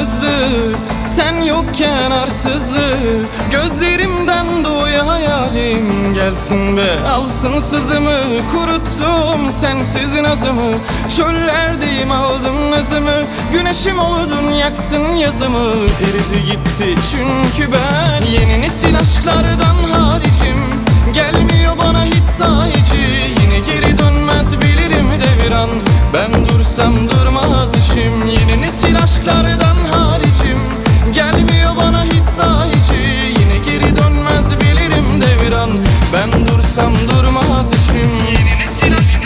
yalnızlığı, sen yokken arsızlığı. Gözlerimden doğuya hayalim, gelsin ve alsın sızımı. Kuruttum sensiz nazımı, çöllerdeyim aldım nazımı. Güneşim oldun yaktın yazımı, eridi gitti çünkü ben yeni nesil aşklardan haricim. Gelmiyor bana hiç sahici, yine geri dönmez bilirim devran. Ben dursam durmaz işim, yeni nesil aşklardan haricim. Gelmiyor bana hiç sahici, yine geri dönmez bilirim devran. Ben dursam durmaz işim, yeni nesil aşklardan